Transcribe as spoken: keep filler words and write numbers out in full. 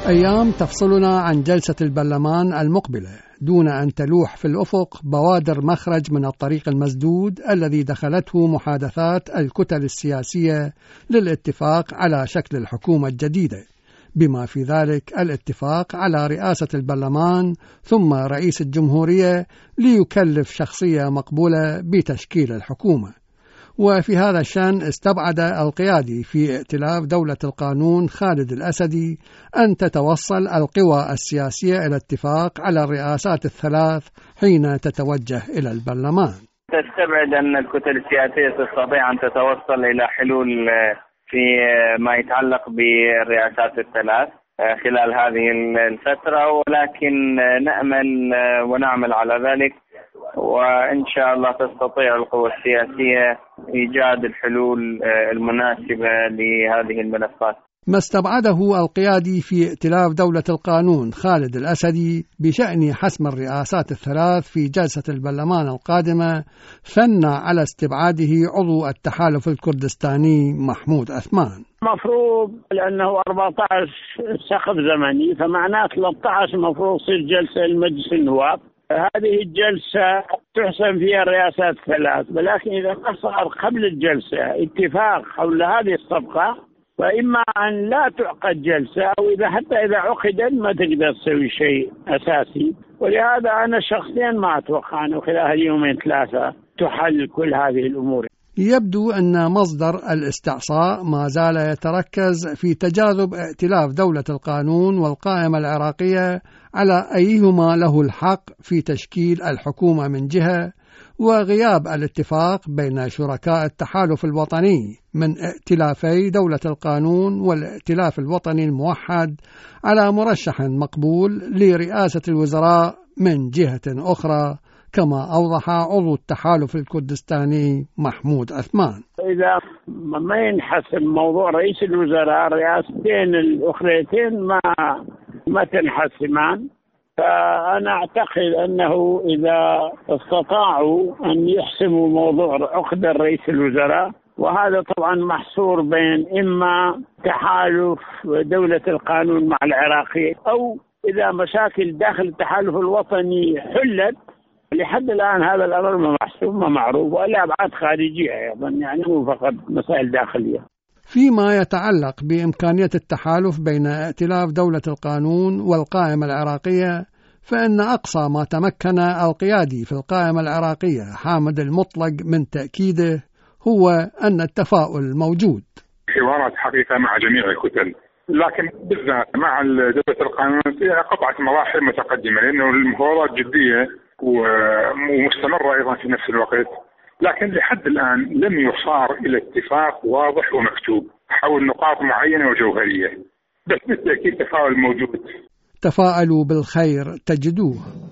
أيام تفصلنا عن جلسة البرلمان المقبلة دون أن تلوح في الأفق بوادر مخرج من الطريق المسدود الذي دخلته محادثات الكتل السياسية للاتفاق على شكل الحكومة الجديدة، بما في ذلك الاتفاق على رئاسة البرلمان ثم رئيس الجمهورية ليكلف شخصية مقبولة بتشكيل الحكومة. وفي هذا الشأن استبعد القيادي في ائتلاف دولة القانون خالد الأسدي أن تتوصل القوى السياسية إلى اتفاق على الرئاسات الثلاث حين تتوجه إلى البرلمان. تستبعد أن الكتل السياسية تستطيع أن تتوصل إلى حلول في ما يتعلق بالرئاسات الثلاث خلال هذه الفترة، ولكن نأمل ونعمل على ذلك، وإن شاء الله تستطيع القوى السياسية إيجاد الحلول المناسبة لهذه الملفات. ما استبعده القيادي في ائتلاف دولة القانون خالد الأسدي بشأن حسم الرئاسات الثلاث في جلسة البرلمان القادمة ثنى على استبعاده عضو التحالف الكردستاني محمود عثمان. مفروض لأنه أربعة عشر سقف زمني، فمعناه ثلاثة عشر مفروض تصير جلسة المجلس النواب. هذه الجلسة تحسم فيها الرئاسات الثلاث، ولكن إذا ما صار قبل الجلسة اتفاق حول هذه الصفقة فإما أن لا تعقد جلسة، أو إذا حتى إذا عقدت ما تقدر تسوي شيء أساسي. ولهذا أنا شخصيا ما أتوقع أنه خلال اليومين ثلاثة تحل كل هذه الأمور. يبدو أن مصدر الاستعصاء ما زال يتركز في تجاذب ائتلاف دولة القانون والقائمة العراقية على أيهما له الحق في تشكيل الحكومة من جهة، وغياب الاتفاق بين شركاء التحالف الوطني من ائتلافي دولة القانون والائتلاف الوطني الموحد على مرشح مقبول لرئاسة الوزراء من جهة أخرى، كما أوضح عضو التحالف الكردستاني محمود عثمان. إذا ما ينحسم موضوع رئيس الوزراء، الرئاستين الأخريتين ما ما تنحسمان، فأنا أعتقد أنه إذا استطاعوا أن يحسموا موضوع عقد رئيس الوزراء، وهذا طبعا محصور بين إما تحالف دولة القانون مع العراقي، أو إذا مشاكل داخل التحالف الوطني حلت. لحد الآن هذا الأمر ما محسوم ما معروف، ولا أبعاد خارجية أيضا، يعني مو فقط مسائل داخلية. فيما يتعلق بإمكانية التحالف بين ائتلاف دولة القانون والقائمة العراقية، فإن أقصى ما تمكن القيادي في القائمة العراقية حامد المطلق من تأكيده هو أن التفاؤل موجود. حوارات حقيقة مع جميع الكتل، لكن بالذات مع دولة القانون فيها قطعة مراحل متقدمة، لأنه المفاوضات جدية ومستمرة أيضا في نفس الوقت، لكن لحد الآن لم يصار إلى اتفاق واضح ومكتوب حول نقاط معينة وجوهرية، بس بالتأكيد تفاؤل موجود. تفاءلوا بالخير تجدوه.